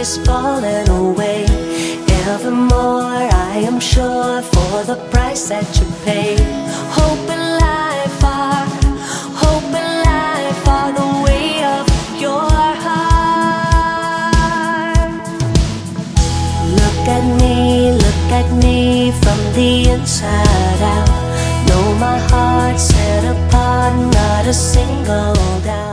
is falling away. Evermore I am sure for the price that you pay. Hope and life are, hope and life are the way of your heart. Look at me from the inside out. Know my heart's set apart, not a single doubt.